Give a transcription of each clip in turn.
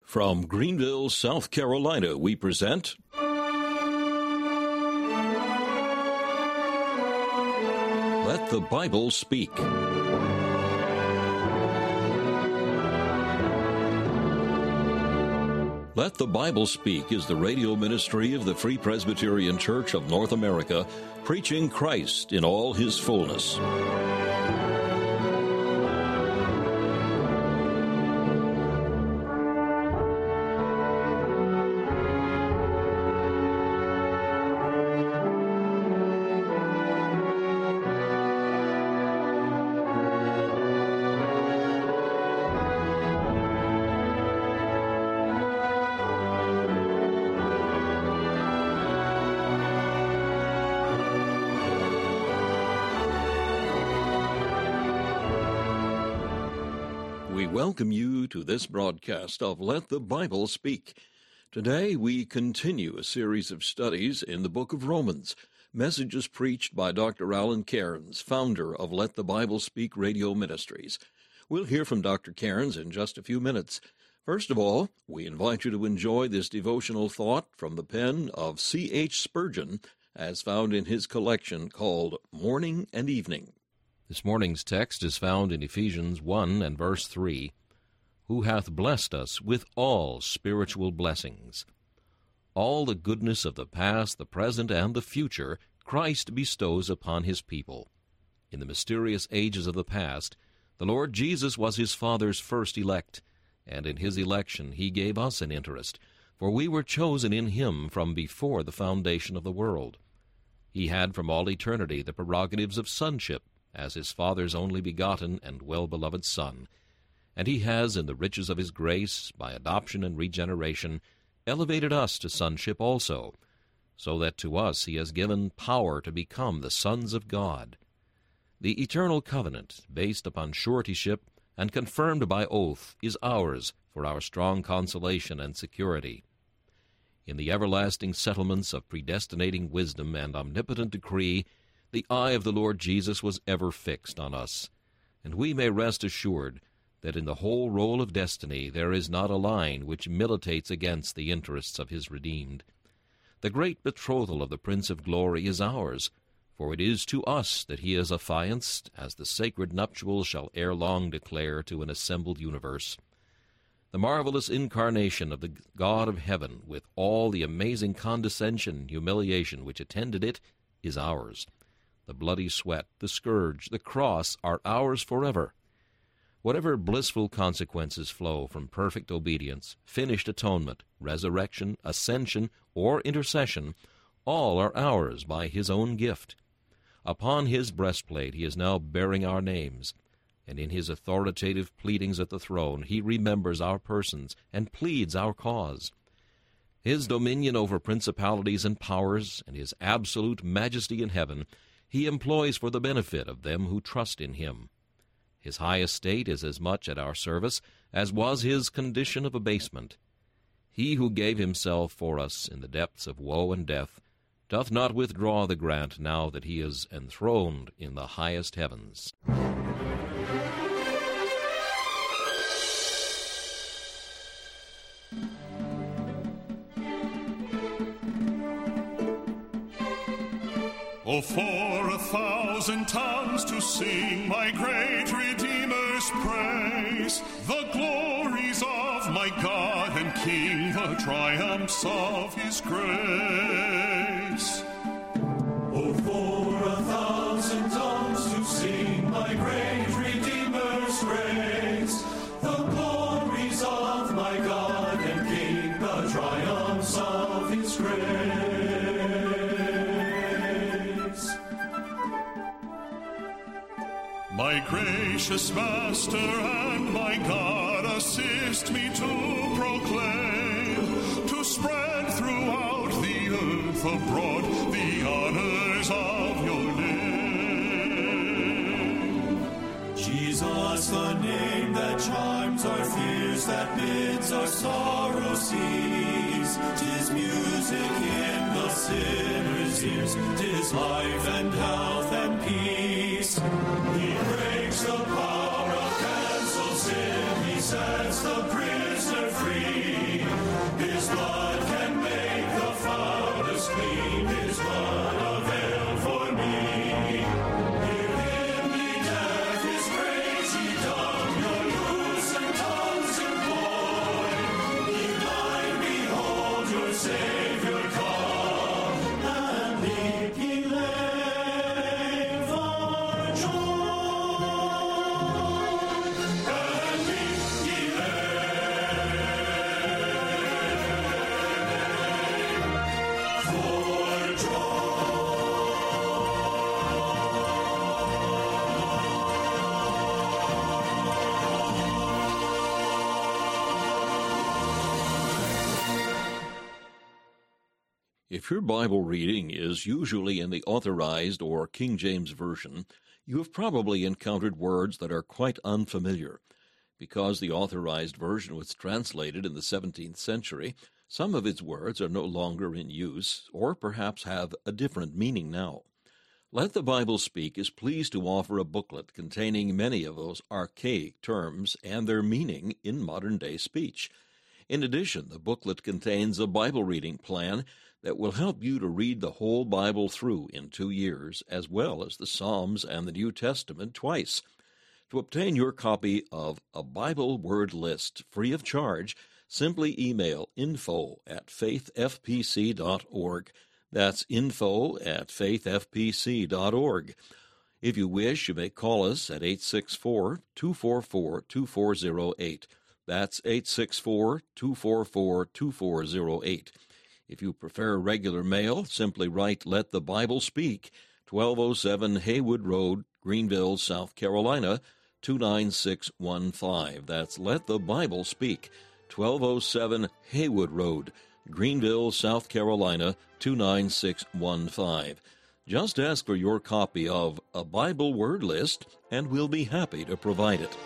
From Greenville, South Carolina, we present Let the Bible Speak. Let the Bible Speak is the radio ministry of the Free Presbyterian Church of North America, preaching Christ in all his fullness. We welcome you to this broadcast of Let the Bible Speak. Today we continue a series of studies in the book of Romans, messages preached by Dr. Alan Cairns, founder of Let the Bible Speak Radio Ministries. We'll hear from Dr. Cairns in just a few minutes. First of all, we invite you to enjoy this devotional thought from the pen of C.H. Spurgeon, as found in his collection called Morning and Evening. This morning's text is found in Ephesians 1 and verse 3, who hath blessed us with all spiritual blessings. All the goodness of the past, the present, and the future Christ bestows upon his people. In the mysterious ages of the past, the Lord Jesus was his Father's first elect, and in his election he gave us an interest, for we were chosen in him from before the foundation of the world. He had from all eternity the prerogatives of sonship, as his Father's only begotten and well-beloved Son, and he has, in the riches of his grace, by adoption and regeneration, elevated us to sonship also, so that to us he has given power to become the sons of God. The eternal covenant, based upon suretyship and confirmed by oath, is ours for our strong consolation and security. In the everlasting settlements of predestinating wisdom and omnipotent decree, the eye of the Lord Jesus was ever fixed on us, and we may rest assured that in the whole roll of destiny there is not a line which militates against the interests of his redeemed. The great betrothal of the Prince of Glory is ours, for it is to us that he is affianced, as the sacred nuptials shall ere long declare to an assembled universe. The marvelous incarnation of the God of heaven, with all the amazing condescension and humiliation which attended it, is ours. The bloody sweat, the scourge, the cross are ours forever. Whatever blissful consequences flow from perfect obedience, finished atonement, resurrection, ascension, or intercession, all are ours by his own gift. Upon his breastplate he is now bearing our names, and in his authoritative pleadings at the throne he remembers our persons and pleads our cause. His dominion over principalities and powers, and his absolute majesty in heaven, he employs for the benefit of them who trust in him. His high estate is as much at our service as was his condition of abasement. He who gave himself for us in the depths of woe and death doth not withdraw the grant now that he is enthroned in the highest heavens. Oh, for 1,000 tongues to sing my great Redeemer's praise, the glories of my God and King, the triumphs of his grace. Oh, for 1,000 tongues to sing my great Redeemer's praise, the glories of my God and King, the triumphs of his grace. My gracious Master and my God, assist me to proclaim, to spread throughout the earth abroad the honors of your name. Jesus, the name that charms our fears, that bids our sorrow cease. 'Tis music in the sinner's ears, 'tis life and health and peace. He breaks the power of cancelled sin, he sets the prisoner free. If your Bible reading is usually in the Authorized or King James Version, you have probably encountered words that are quite unfamiliar. Because the Authorized Version was translated in the 17th century, some of its words are no longer in use, or perhaps have a different meaning now. Let the Bible Speak is pleased to offer a booklet containing many of those archaic terms and their meaning in modern-day speech. In addition, the booklet contains a Bible reading plan that will help you to read the whole Bible through in 2 years, as well as the Psalms and the New Testament twice. To obtain your copy of a Bible word list free of charge, simply email info@faithfpc.org. That's info@faithfpc.org. If you wish, you may call us at 864-244-2408. That's 864-244-2408. If you prefer regular mail, simply write Let the Bible Speak, 1207 Haywood Road, Greenville, South Carolina, 29615. That's Let the Bible Speak, 1207 Haywood Road, Greenville, South Carolina, 29615. Just ask for your copy of a Bible word list, and we'll be happy to provide it.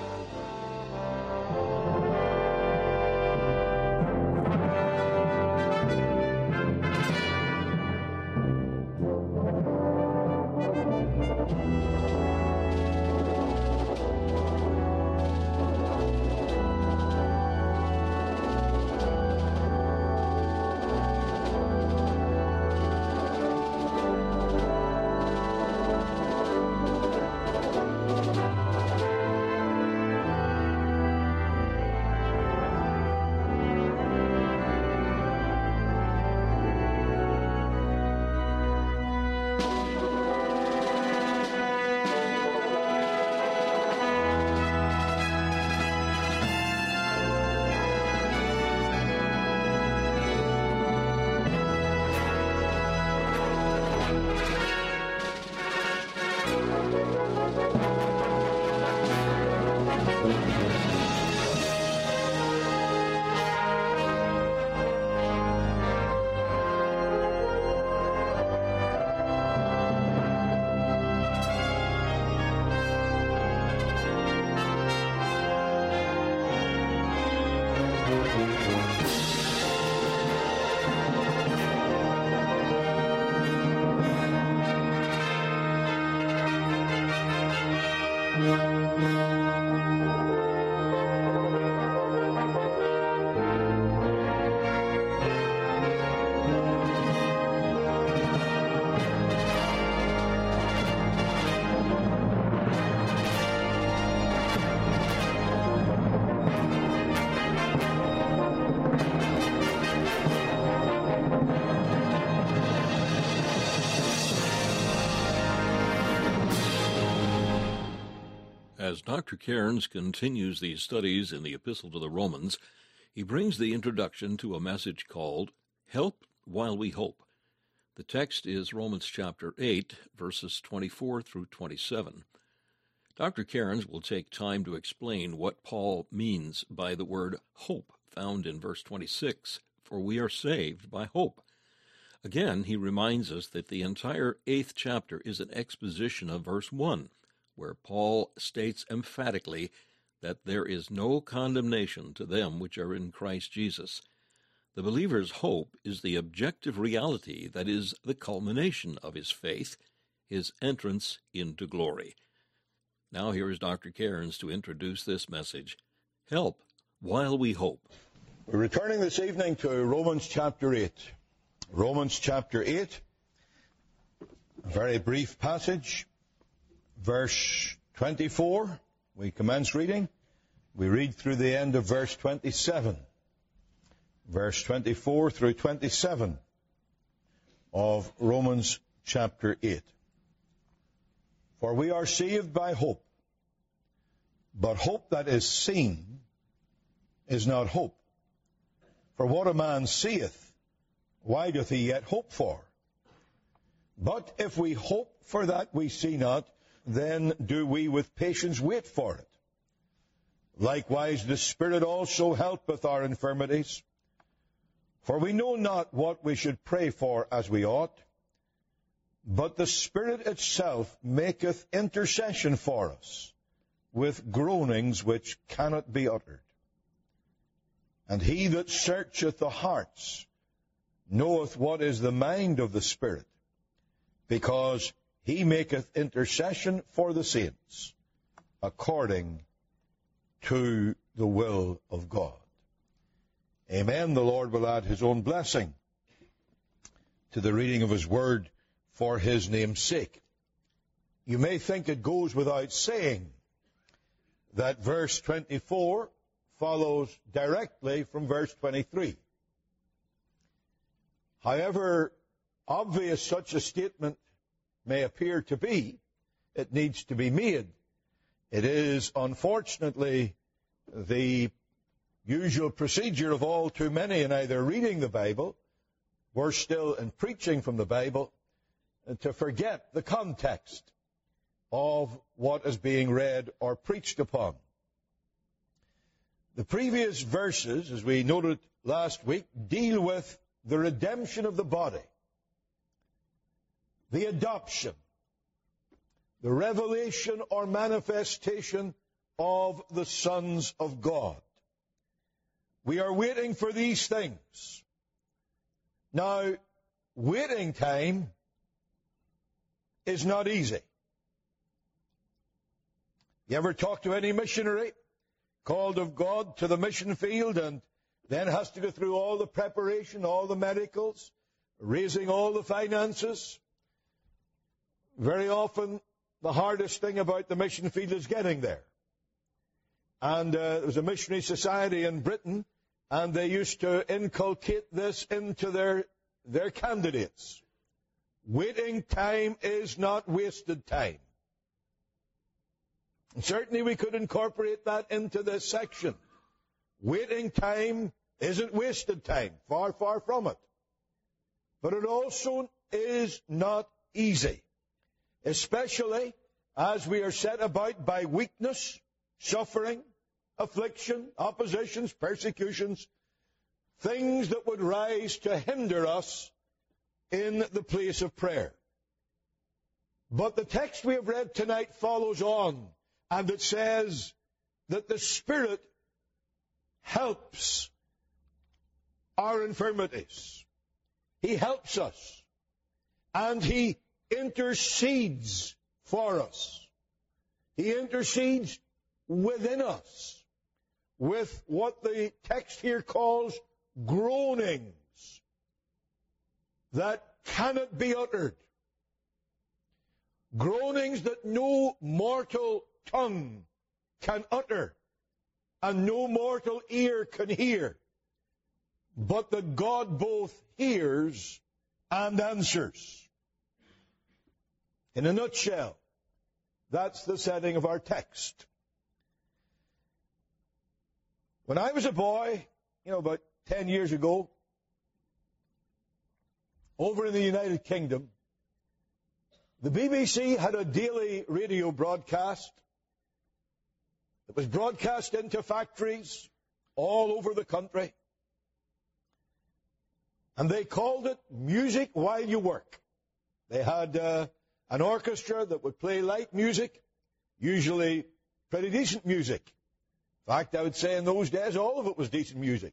As Dr. Cairns continues these studies in the Epistle to the Romans, he brings the introduction to a message called Help While We Hope. The text is Romans chapter 8, verses 24 through 27. Dr. Cairns will take time to explain what Paul means by the word hope found in verse 26, for we are saved by hope. Again, he reminds us that the entire 8th chapter is an exposition of verse 1, where Paul states emphatically that there is no condemnation to them which are in Christ Jesus. The believer's hope is the objective reality that is the culmination of his faith, his entrance into glory. Now here is Dr. Cairns to introduce this message, Help While We Hope. We're returning this evening to Romans chapter 8. Romans chapter 8, a very brief passage. Verse 24, we commence reading. We read through the end of verse 27. Verse 24 through 27 of Romans chapter 8. For we are saved by hope, but hope that is seen is not hope. For what a man seeth, why doth he yet hope for? But if we hope for that we see not, then do we with patience wait for it. Likewise the Spirit also helpeth our infirmities. For we know not what we should pray for as we ought, but the Spirit itself maketh intercession for us with groanings which cannot be uttered. And he that searcheth the hearts knoweth what is the mind of the Spirit, because he maketh intercession for the saints according to the will of God. Amen. The Lord will add his own blessing to the reading of his word for his name's sake. You may think it goes without saying that verse 24 follows directly from verse 23. However obvious such a statement may appear to be, it needs to be made. It is, unfortunately, the usual procedure of all too many in either reading the Bible, worse still in preaching from the Bible, to forget the context of what is being read or preached upon. The previous verses, as we noted last week, deal with the redemption of the body, the adoption, the revelation or manifestation of the sons of God. We are waiting for these things. Now, waiting time is not easy. You ever talk to any missionary called of God to the mission field and then has to go through all the preparation, all the medicals, raising all the finances? Very often, the hardest thing about the mission field is getting there. And there was a missionary society in Britain, and they used to inculcate this into their candidates. Waiting time is not wasted time. And certainly we could incorporate that into this section. Waiting time isn't wasted time. Far, far from it. But it also is not easy. Especially as we are set about by weakness, suffering, affliction, oppositions, persecutions, things that would rise to hinder us in the place of prayer. But the text we have read tonight follows on, and it says that the Spirit helps our infirmities. He helps us, and He intercedes for us. He intercedes within us with what the text here calls groanings that cannot be uttered. Groanings that no mortal tongue can utter and no mortal ear can hear, but that God both hears and answers. In a nutshell, that's the setting of our text. When I was a boy, about 10 years ago, over in the United Kingdom, the BBC had a daily radio broadcast that was broadcast into factories all over the country. And they called it Music While You Work. They had an orchestra that would play light music, usually pretty decent music. In fact, I would say in those days all of it was decent music.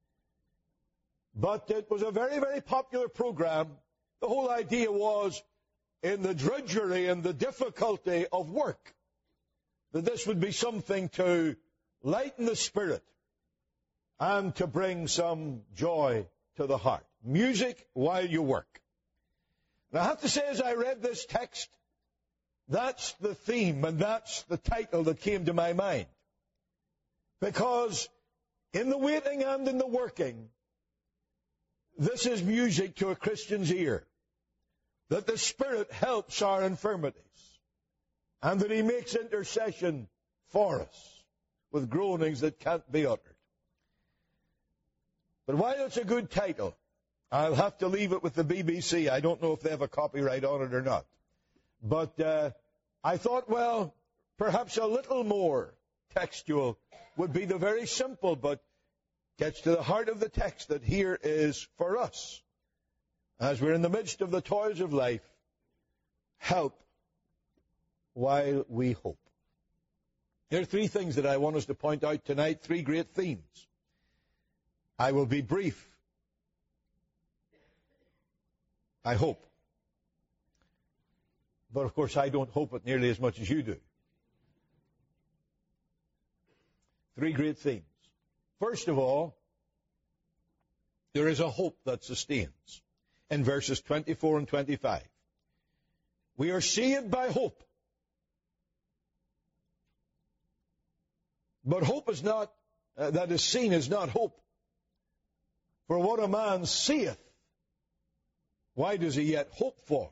But it was a very, very popular program. The whole idea was, in the drudgery and the difficulty of work, that this would be something to lighten the spirit and to bring some joy to the heart. Music while you work. And I have to say, as I read this text, that's the theme and that's the title that came to my mind. Because in the waiting and in the working, this is music to a Christian's ear. That the Spirit helps our infirmities. And that He makes intercession for us with groanings that can't be uttered. But while it's a good title, I'll have to leave it with the BBC. I don't know if they have a copyright on it or not. But I thought, well, perhaps a little more textual would be the very simple but gets to the heart of the text that here is for us. As we're in the midst of the toils of life, help while we hope. There are three things that I want us to point out tonight, three great themes. I will be brief. I hope. But of course I don't hope it nearly as much as you do. Three great themes. First of all, there is a hope that sustains. In verses 24 and 25. We are saved by hope. But hope is not, that is seen is not hope. For what a man seeth, why does he yet hope for?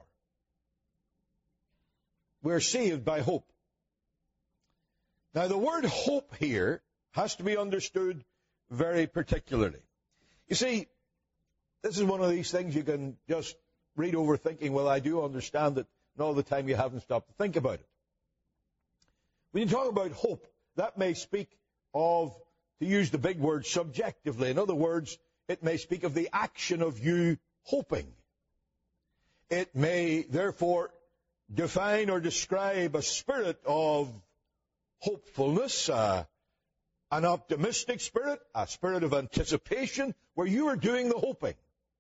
We're saved by hope. Now the word hope here has to be understood very particularly. You see, this is one of these things you can just read over thinking, well, I do understand it, and all the time you haven't stopped to think about it. When you talk about hope, that may speak of, to use the big word, subjectively. In other words, it may speak of the action of you hoping. It may, therefore, define or describe a spirit of hopefulness, an optimistic spirit, a spirit of anticipation, where you are doing the hoping.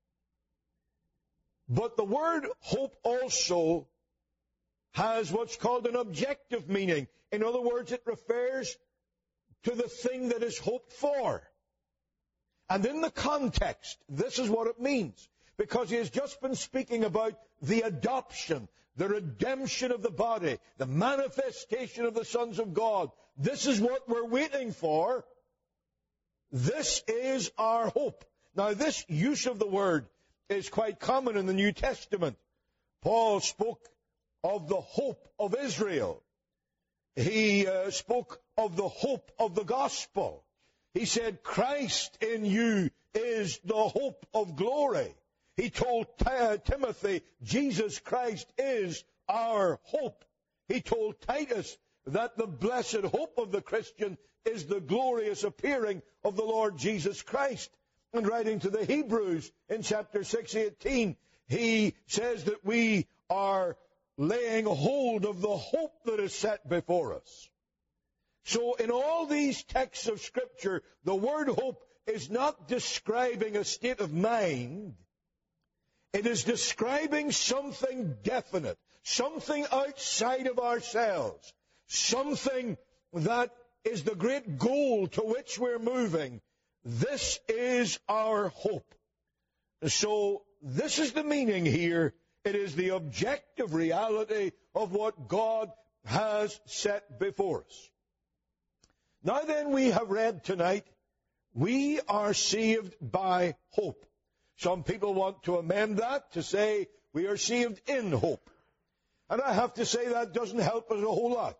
But the word hope also has what's called an objective meaning. In other words, it refers to the thing that is hoped for. And in the context, this is what it means. Because he has just been speaking about the adoption, the redemption of the body, the manifestation of the sons of God. This is what we're waiting for. This is our hope. Now, this use of the word is quite common in the New Testament. Paul spoke of the hope of Israel. He spoke of the hope of the gospel. He said, Christ in you is the hope of glory. He told Timothy, Jesus Christ is our hope. He told Titus that the blessed hope of the Christian is the glorious appearing of the Lord Jesus Christ. And writing to the Hebrews in chapter 6:18, he says that we are laying hold of the hope that is set before us. So in all these texts of Scripture, the word hope is not describing a state of mind. It is describing something definite, something outside of ourselves, something that is the great goal to which we're moving. This is our hope. So this is the meaning here. It is the objective reality of what God has set before us. Now then, we have read tonight, we are saved by hope. Some people want to amend that to say we are saved in hope. And I have to say that doesn't help us a whole lot.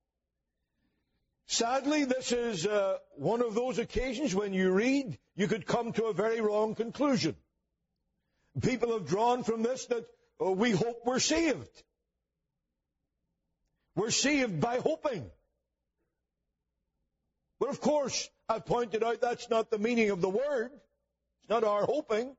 Sadly, this is one of those occasions when you read, you could come to a very wrong conclusion. People have drawn from this that we hope we're saved. We're saved by hoping. But of course, I pointed out that's not the meaning of the word. It's not our hoping.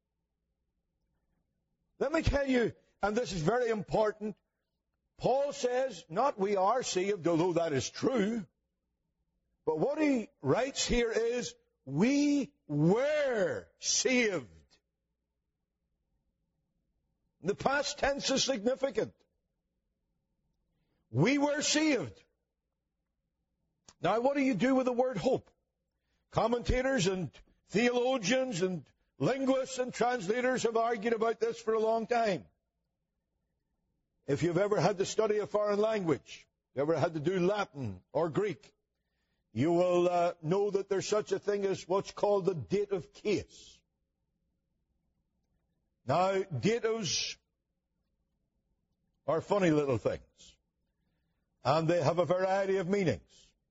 Let me tell you, and this is very important, Paul says, not we are saved, although that is true, but what he writes here is, we were saved. The past tense is significant. We were saved. Now, what do you do with the word hope? Commentators and theologians and linguists and translators have argued about this for a long time. If you've ever had to study a foreign language, you ever had to do Latin or Greek, you will know that there's such a thing as what's called the dative case. Now, datives are funny little things, and they have a variety of meanings.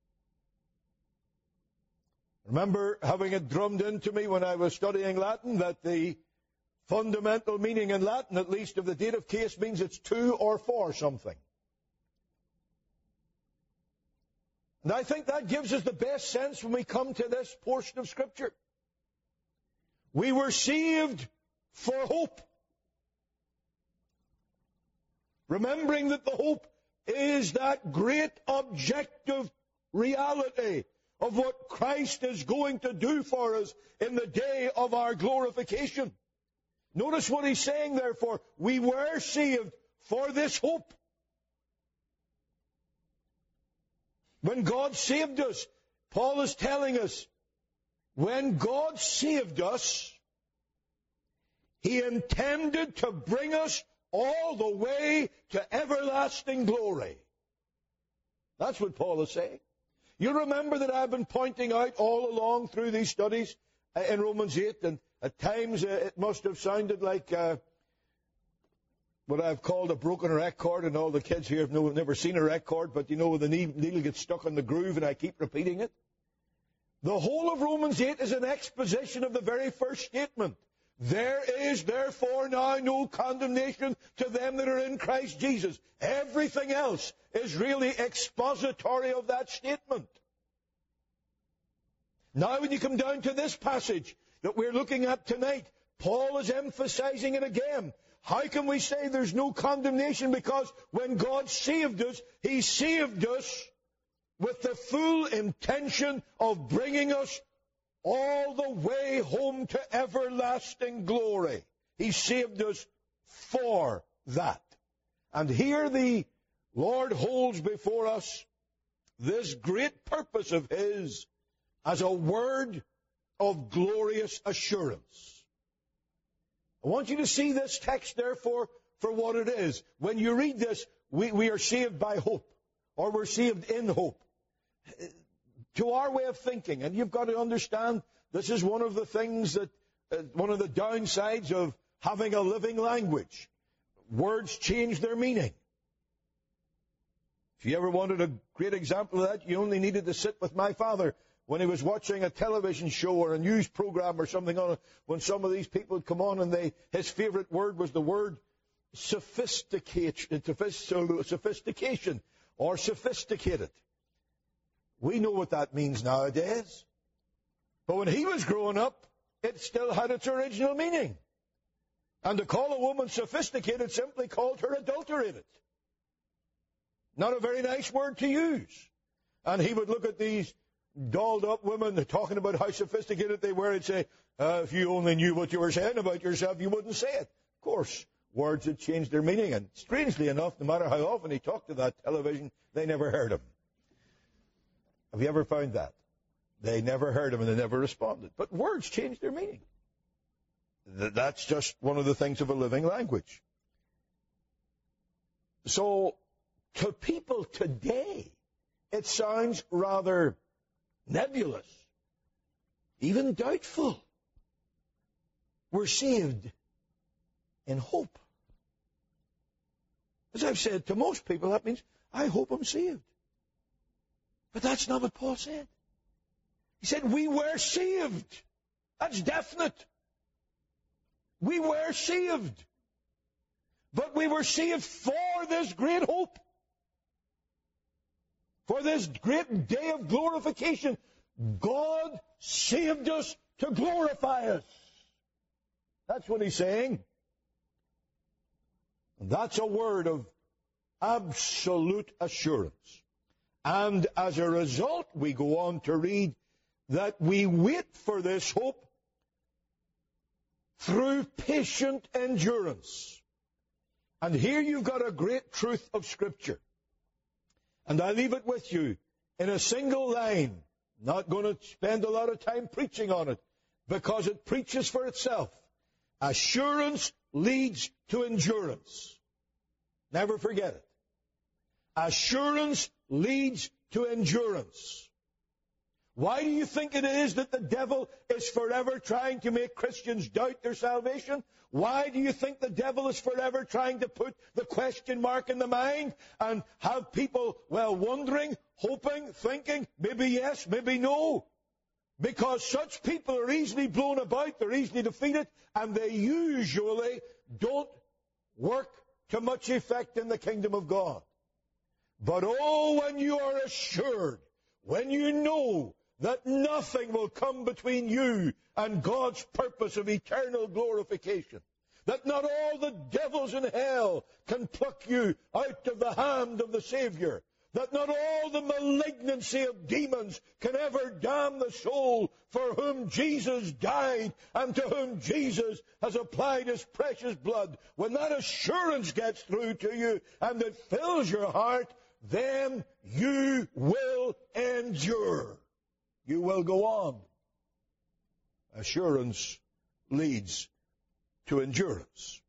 Remember having it drummed into me when I was studying Latin that the fundamental meaning in Latin, at least of the dative case, means it's to or for something. And I think that gives us the best sense when we come to this portion of Scripture. We were saved for hope. Remembering that the hope is that great objective reality of what Christ is going to do for us in the day of our glorification. Notice what he's saying, therefore. We were saved for this hope. When God saved us, Paul is telling us, when God saved us, he intended to bring us all the way to everlasting glory. That's what Paul is saying. You remember that I've been pointing out all along through these studies in Romans 8, and at times it must have sounded like what I've called a broken record, and all the kids here have never seen a record, but you know the needle gets stuck in the groove and I keep repeating it. The whole of Romans 8 is an exposition of the very first statement. There is therefore now no condemnation to them that are in Christ Jesus. Everything else is really expository of that statement. Now when you come down to this passage that we're looking at tonight, Paul is emphasizing it again. How can we say there's no condemnation? Because when God saved us, he saved us with the full intention of bringing us all the way home to everlasting glory. He saved us for that. And here the Lord holds before us this great purpose of his as a word of glorious assurance. I want you to see this text, therefore, for what it is. When you read this, we are saved by hope, or we're saved in hope. To our way of thinking, and you've got to understand, this is one of the things that, one of the downsides of having a living language. Words change their meaning. If you ever wanted a great example of that, you only needed to sit with my father when he was watching a television show or a news program or something on it, when some of these people would come on and his favorite word was the word sophistication or sophisticated. We know what that means nowadays. But when he was growing up, it still had its original meaning. And to call a woman sophisticated simply called her adulterated. Not a very nice word to use. And he would look at these dolled up women talking about how sophisticated they were and say, if you only knew what you were saying about yourself, you wouldn't say it. Of course, words had changed their meaning. And strangely enough, no matter how often he talked to that television, they never heard him. Have you ever found that? They never heard him and they never responded. But words change their meaning. That's just one of the things of a living language. So, to people today, it sounds rather nebulous, even doubtful. We're saved in hope. As I've said, to most people, that means, I hope I'm saved. But that's not what Paul said. He said, we were saved. That's definite. We were saved. But we were saved for this great hope. For this great day of glorification. God saved us to glorify us. That's what he's saying. That's a word of absolute assurance. And as a result, we go on to read that we wait for this hope through patient endurance. And here you've got a great truth of Scripture. And I leave it with you in a single line. Not going to spend a lot of time preaching on it, because it preaches for itself. Assurance leads to endurance. Never forget it. Assurance leads to endurance. Why do you think it is that the devil is forever trying to make Christians doubt their salvation? Why do you think the devil is forever trying to put the question mark in the mind and have people, wondering, hoping, thinking, maybe yes, maybe no? Because such people are easily blown about, they're easily defeated, and they usually don't work to much effect in the kingdom of God. But oh, when you are assured, when you know that nothing will come between you and God's purpose of eternal glorification. That not all the devils in hell can pluck you out of the hand of the Savior. That not all the malignancy of demons can ever damn the soul for whom Jesus died and to whom Jesus has applied his precious blood. When that assurance gets through to you and it fills your heart, then you will endure. You will go on. Assurance leads to endurance.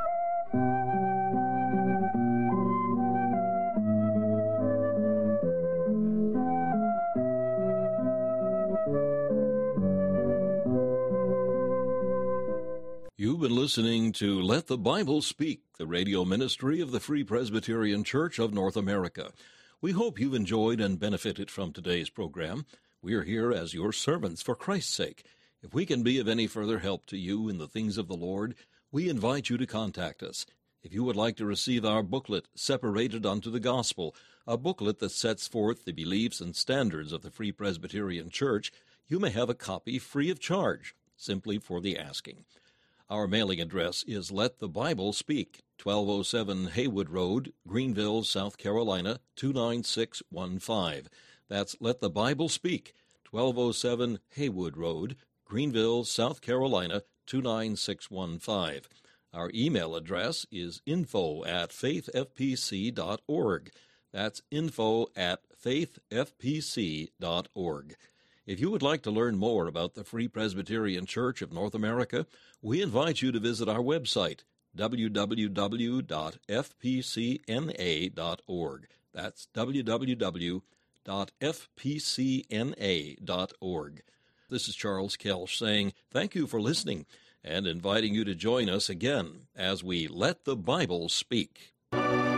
You've been listening to Let the Bible Speak, the radio ministry of the Free Presbyterian Church of North America. We hope you've enjoyed and benefited from today's program. We are here as your servants for Christ's sake. If we can be of any further help to you in the things of the Lord, we invite you to contact us. If you would like to receive our booklet, Separated unto the Gospel, a booklet that sets forth the beliefs and standards of the Free Presbyterian Church, you may have a copy free of charge, simply for the asking. Our mailing address is Let the Bible Speak, 1207 Haywood Road, Greenville, South Carolina, 29615. That's Let the Bible Speak, 1207 Haywood Road, Greenville, South Carolina, 29615. Our email address is info@faithfpc.org. That's info@faithfpc.org. If you would like to learn more about the Free Presbyterian Church of North America, we invite you to visit our website, www.fpcna.org. That's www.fpcna.org. This is Charles Kelch saying thank you for listening and inviting you to join us again as we Let the Bible Speak.